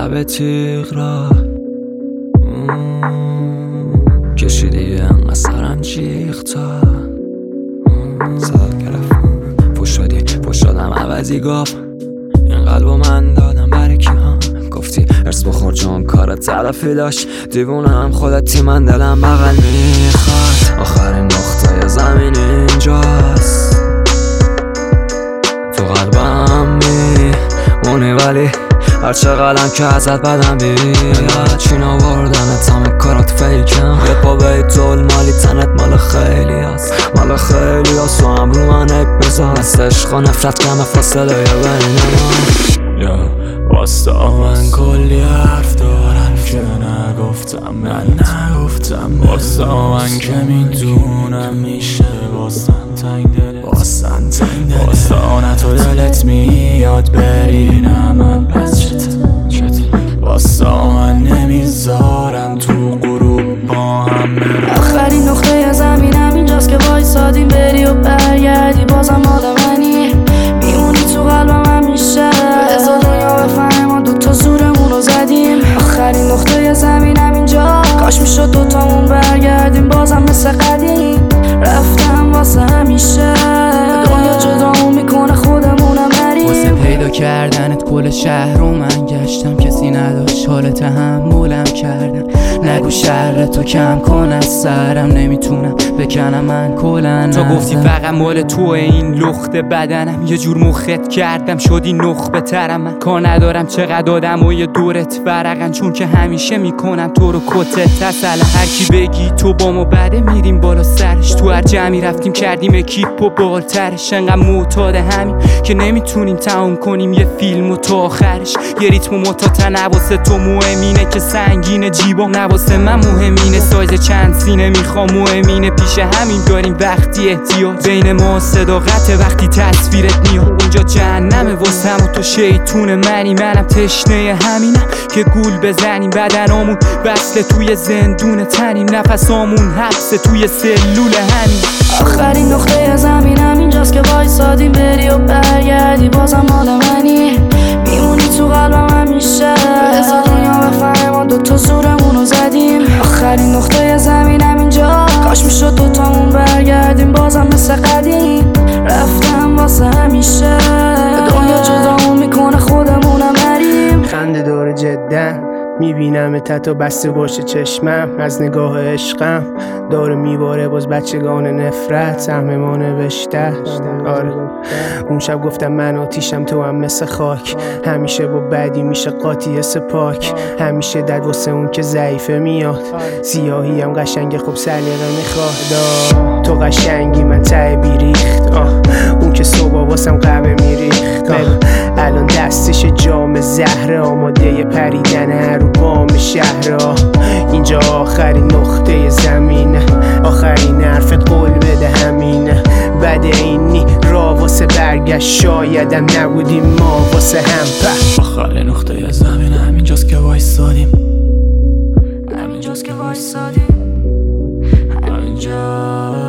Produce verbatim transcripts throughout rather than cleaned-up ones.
لب تیغ را کشیدی انقدر سرنجیغ تا صدات گرفتم پوش شدی پوش شدم عوضی گفت این قلبو من دادم برای کی ها گفتی ارس بخور چون کارت تلافی داشت دیوونه هم خودتی من دلم بغل میخواد آخرین نقطه زمین اینجاست تو قلبم میمونی ولی هر چقدرم که ازت بدم بیاد چین آوردنت همه کارات فیکم یه پا بیت دول مالی تنت مال خیلی هست مال خیلی هست و هم رو من عیب بذار مثل عشق و نفرت کمه فاصله یه بین یا واسه من کلی حرف دارن که نگفتم من نگفتم واسه من که میدونم میشه واسه تنگ دلت واسه تنگ دلت واسه نه تو دلت میاد بری نه من پس چت واسه من نمیذارم تو غروب با هم آخرین نقطه زمینم اینجاست که وایسادیم بری و برگردی بازم مال منی میمونی تو قلبم همیشه بذار دنیا بفهمه ما دوتا زورمون رو زدیم آخرین نقطه زمینم اینجا کاش میشد دوتامون برگردیم بازم مثل قدیم رفتم واسه همیشه دنیا جدامون میکنه خودمونم بریم واسه پیدا کردنت کل شهر رو من گشتم کسی نداشت حال تحملم کردن نگو شهر تو کم کن از سرم نمیتونم بکنم من کلن تو گفتی فقط مال تو این لخت بدنم یه جور مخت کردم شدی نخبه ترم من کار ندارم چقدر آدم و یه دورت برقن چون که همیشه میکنم تو رو کتت تسلم هر کی بگی تو با ما بده میریم بالا سرش تو هر جمعی رفتیم کردیم اکیپ و بالترش انقدر معتاد همین که نمیتونیم تمام کنیم یه فیلم و تا آخرش یه ریتم و متاتن واسه تو مهمینه که سنگینه جیبا نواسه من مهمینه سایز چند سینه میخوام مهمینه پیش همین داریم وقتی احتیاج بین ما صداقت وقتی تصویرت میاد اونجا جهنمه واسه هم و تو شیطون منی منم تشنه همینم که گول بزنیم بدنامون وصله توی زندون تنیم نفسامون حبسه توی سلول همین آخرین نقطه زمینم اینجاست که وایسادیم بری و برگردی بازم مال منی میمونی تو قلبم همیشه بذار دنیا بفهمه ما دوتا زورمون رو زدیم آخرین نقطه زمینم اینجا کاش میشد دوتامون برگردیم بازم مثل قدیم رفتم واسه همیشه دنیا جدامون میکنه خودمونم بریم خنده داره جدن میبینم تا بسته باشه چشمم از نگاه عشقم داره میباره باز بچگان نفرت سهم ما نوشته آره اون شب گفتم من آتیشم تو هم مثل خاک همیشه با بدی میشه قاطی سپاک همیشه دد واسه اون که ضعیفه میاد سیاهی هم قشنگه خوب سلیقه میخواد تو قشنگی من ته بیریخت آه اون که صبح واسم قهوه میریخت الان دستش جام زهره آماده پریدن رو بام شهرها اینجا آخرین نقطه زمینه آخرین حرفت قول بده همینه بده اینی را واسه برگشت شایدم نبودیم ما واسه هم په آخرین نقطه زمینه همینجاست که وایسادیم همینجاست که وایسادیم همینجا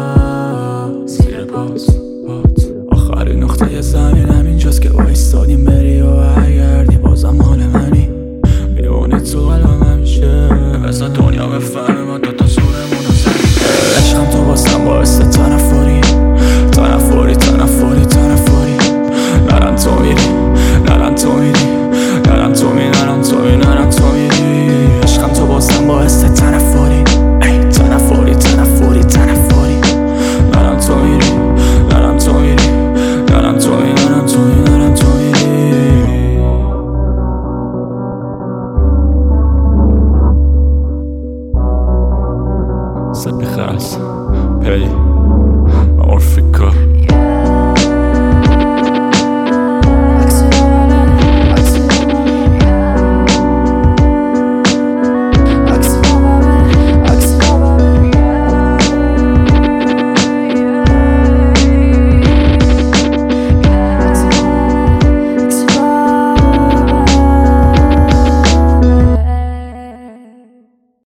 زیر باز آخرین نقطه زمین همینجاست که وایسادیم بری و برگردی بازم مال منی میمونی تو قلبم همیشه بذار دنیا بفهمه ما دوتا زورمون رو زدیم عشقم تو واسم باعث تنفری تنفری تنفری تنفری نرم تو میری نرم تو میری نرم تو میری نرم تو میری نرم تو میری عشقم تو واسم باعث تنفری تنفری تنفری تنفری نرم تو میری نرم تو میری نرم تو میری نرم تو میری نرم تو میری صدق خرس پیلی مورفیکا